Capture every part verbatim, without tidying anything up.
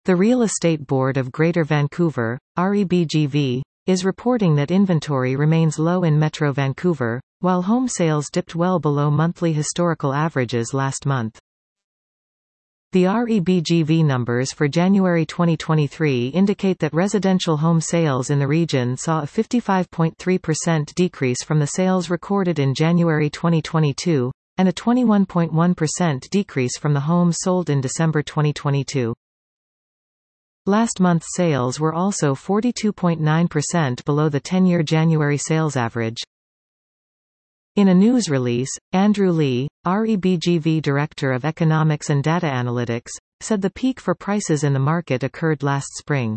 The Real Estate Board of Greater Vancouver, R E B G V, is reporting that inventory remains low in Metro Vancouver, while home sales dipped well below monthly historical averages last month. The R E B G V numbers for January twenty twenty-three indicate that residential home sales in the region saw a fifty-five point three percent decrease from the sales recorded in January twenty twenty-two, and a twenty-one point one percent decrease from the homes sold in December twenty twenty-two. Last month's sales were also forty-two point nine percent below the ten-year January sales average. In a news release, Andrew Lee, R E B G V Director of Economics and Data Analytics, said the peak for prices in the market occurred last spring.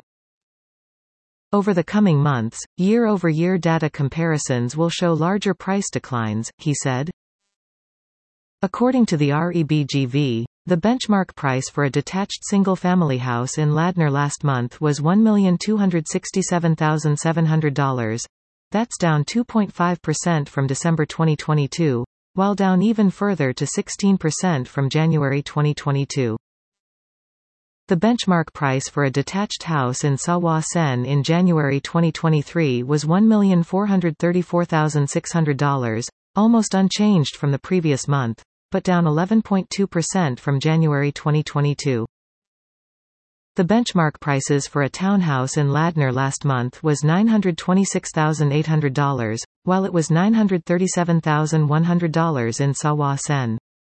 Over the coming months, year-over-year data comparisons will show larger price declines, he said. According to the R E B G V, the benchmark price for a detached single-family house in Ladner last month was one million two hundred sixty-seven thousand seven hundred dollars. That's down two point five percent from December twenty twenty-two, while down even further to sixteen percent from January twenty twenty-two. The benchmark price for a detached house in Sa-Wa-Sen in January twenty twenty-three was one million four hundred thirty-four thousand six hundred dollars, almost unchanged from the previous month, but down eleven point two percent from January twenty twenty-two. The benchmark prices for a townhouse in Ladner last month was nine hundred twenty-six thousand eight hundred dollars, while it was nine hundred thirty-seven thousand one hundred dollars in Sa-Wa-Sen.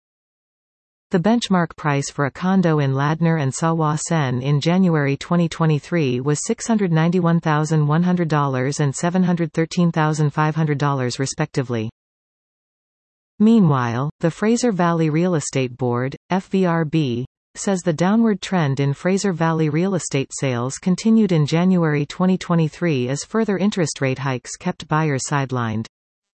The benchmark price for a condo in Ladner and Sa-Wa-Sen in January twenty twenty-three was six hundred ninety-one thousand one hundred dollars and seven hundred thirteen thousand five hundred dollars respectively. Meanwhile, the Fraser Valley Real Estate Board, F V R B, says the downward trend in Fraser Valley real estate sales continued in January twenty twenty-three as further interest rate hikes kept buyers sidelined.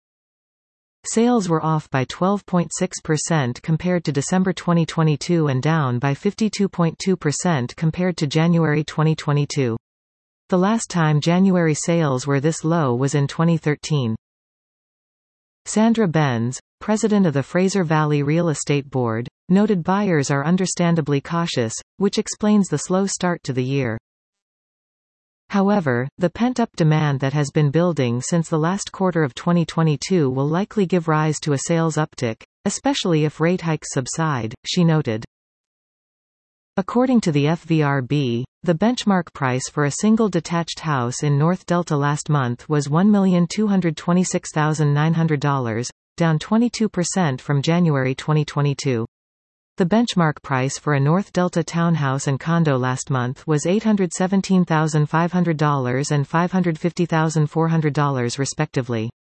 Sales were off by twelve point six percent compared to December twenty twenty-two and down by fifty-two point two percent compared to January twenty twenty-two. The last time January sales were this low was in twenty thirteen. Sandra Benz, president of the Fraser Valley Real Estate Board, noted buyers are understandably cautious, which explains the slow start to the year. However, the pent-up demand that has been building since the last quarter of twenty twenty-two will likely give rise to a sales uptick, especially if rate hikes subside, she noted. According to the F V R B, the benchmark price for a single detached house in North Delta last month was one million two hundred twenty-six thousand nine hundred dollars, down twenty-two percent from January twenty twenty-two. The benchmark price for a North Delta townhouse and condo last month was eight hundred seventeen thousand five hundred dollars and five hundred fifty thousand four hundred dollars respectively.